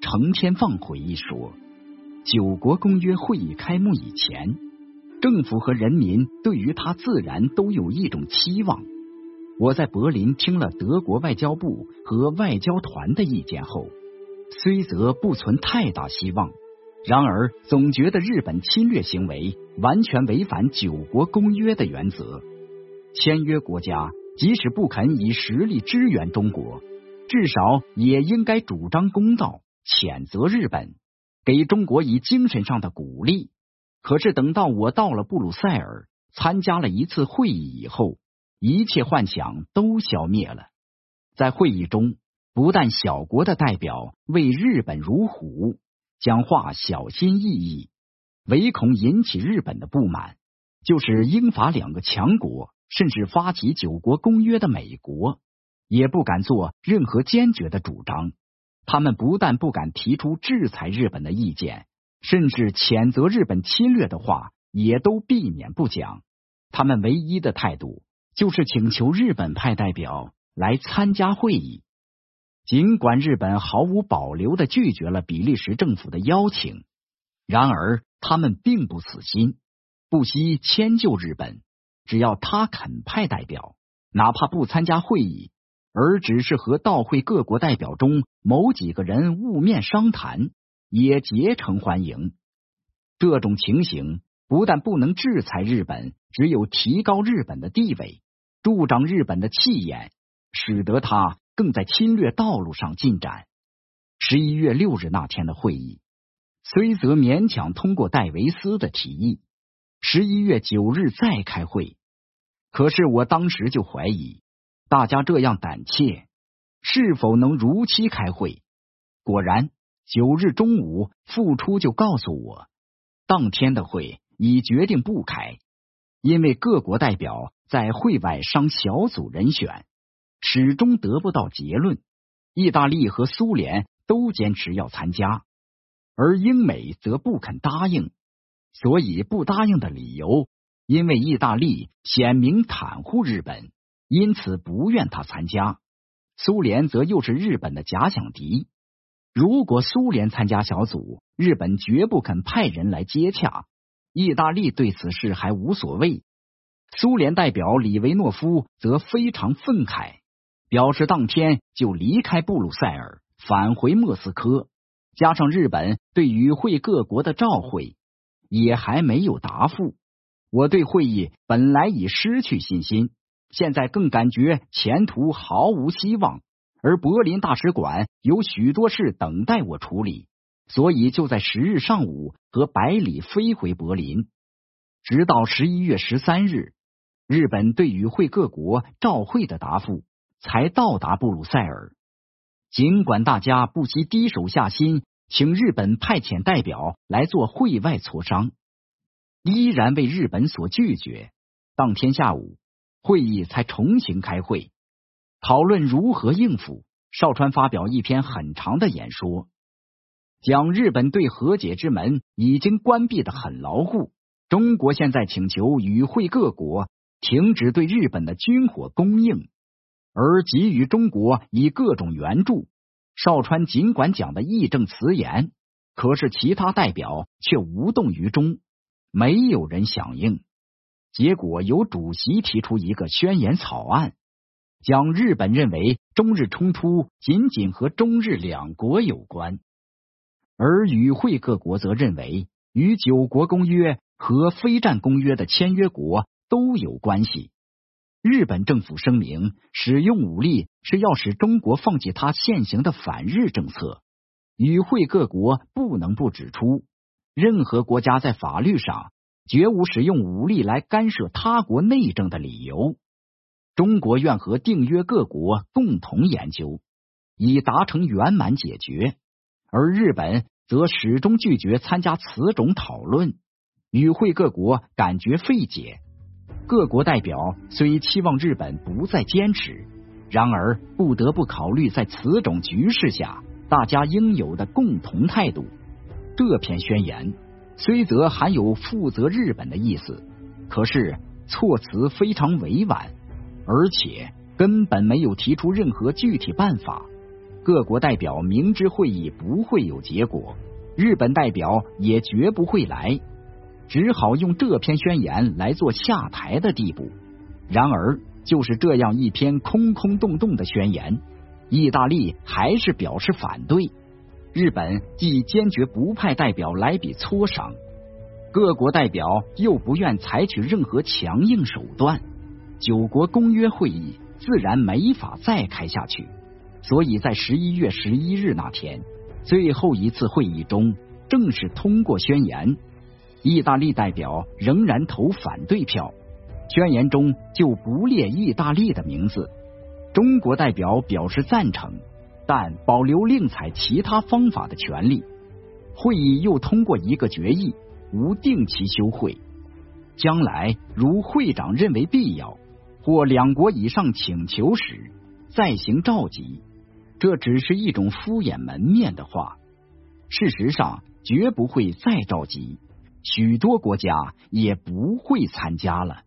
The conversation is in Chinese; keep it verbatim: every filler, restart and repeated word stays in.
程天放回忆说，九国公约会议开幕以前，政府和人民对于它自然都有一种期望。我在柏林听了德国外交部和外交团的意见后，虽则不存太大希望，然而总觉得日本侵略行为完全违反九国公约的原则。签约国家即使不肯以实力支援中国，至少也应该主张公道，谴责日本，给中国以精神上的鼓励。可是等到我到了布鲁塞尔，参加了一次会议以后，一切幻想都消灭了。在会议中，不但小国的代表为日本如虎，讲话小心翼翼，唯恐引起日本的不满，就是英法两个强国，甚至发起九国公约的美国，也不敢做任何坚决的主张。他们不但不敢提出制裁日本的意见，甚至谴责日本侵略的话也都避免不讲。他们唯一的态度就是请求日本派代表来参加会议。尽管日本毫无保留地拒绝了比利时政府的邀请，然而他们并不死心，不惜迁就日本，只要他肯派代表，哪怕不参加会议，而只是和到会各国代表中某几个人晤面商谈，也竭诚欢迎。这种情形不但不能制裁日本，只有提高日本的地位，助长日本的气焰，使得他更在侵略道路上进展。十一月六日那天的会议，虽则勉强通过戴维斯的提议，十一月九日再开会，可是我当时就怀疑，大家这样胆怯，是否能如期开会？果然，九日中午，副初就告诉我，当天的会已决定不开，因为各国代表在会外商小组人选，始终得不到结论。意大利和苏联都坚持要参加，而英美则不肯答应。所以不答应的理由，因为意大利显明袒护日本，因此不愿他参加。苏联则又是日本的假想敌，如果苏联参加小组，日本绝不肯派人来接洽。意大利对此事还无所谓，苏联代表里维诺夫则非常愤慨，表示当天就离开布鲁塞尔，返回莫斯科。加上日本对与会各国的召会，也还没有答复。我对会议本来已失去信心，现在更感觉前途毫无希望，而柏林大使馆有许多事等待我处理，所以就在十日上午和百里飞回柏林。直到十一月十三日，日本对与会各国召会的答复才到达布鲁塞尔。尽管大家不惜低手下心，请日本派遣代表来做会外磋商，依然为日本所拒绝。当天下午，会议才重新开会，讨论如何应付。邵川发表一篇很长的演说，讲日本对和解之门已经关闭得很牢固，中国现在请求与会各国停止对日本的军火供应，而给予中国以各种援助。邵川尽管讲的义正辞严，可是其他代表却无动于衷，没有人响应。结果由主席提出一个宣言草案，讲日本认为中日冲突仅仅和中日两国有关，而与会各国则认为与九国公约和非战公约的签约国都有关系。日本政府声明，使用武力是要使中国放弃它现行的反日政策。与会各国不能不指出，任何国家在法律上绝无使用武力来干涉他国内政的理由。中国愿和订约各国共同研究，以达成圆满解决，而日本则始终拒绝参加此种讨论。与会各国感觉费解，各国代表虽期望日本不再坚持，然而不得不考虑在此种局势下大家应有的共同态度。这篇宣言虽则含有负责日本的意思，可是措辞非常委婉，而且根本没有提出任何具体办法。 各国代表明知会议不会有结果，日本代表也绝不会来，只好用这篇宣言来做下台的地步。然而就是这样一篇空空洞洞的宣言，意大利还是表示反对，日本既坚决不派代表来比磋商，各国代表又不愿采取任何强硬手段，九国公约会议自然没法再开下去。所以在十一月十一日那天，最后一次会议中正式通过宣言，意大利代表仍然投反对票，宣言中就不列意大利的名字。中国代表表示赞成，但保留另采其他方法的权利。会议又通过一个决议，无定期休会，将来如会长认为必要，或两国以上请求时，再行召集。这只是一种敷衍门面的话，事实上绝不会再召集，许多国家也不会参加了。